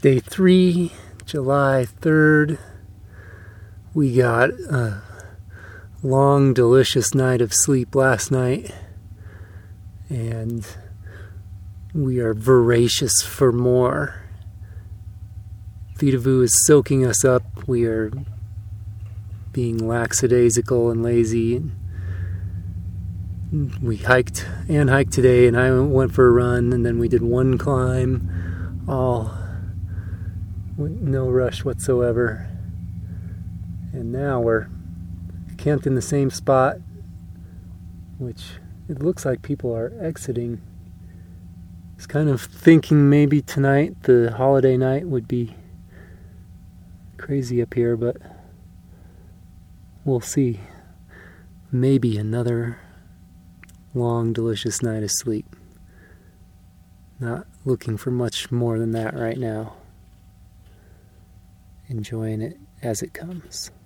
Day 3, July 3rd. We got a long, delicious night of sleep last night, and we are voracious for more. Theta Vu is soaking us up. We are being lackadaisical and lazy. We hiked today, and I went for a run, and then we did one climb, all with no rush whatsoever. And now we're camped in the same spot, which it looks like people are exiting. I was kind of thinking maybe tonight, the holiday night, would be crazy up here, but we'll see. Maybe another long, delicious night of sleep. Not looking for much more than that right now. Enjoying it as it comes.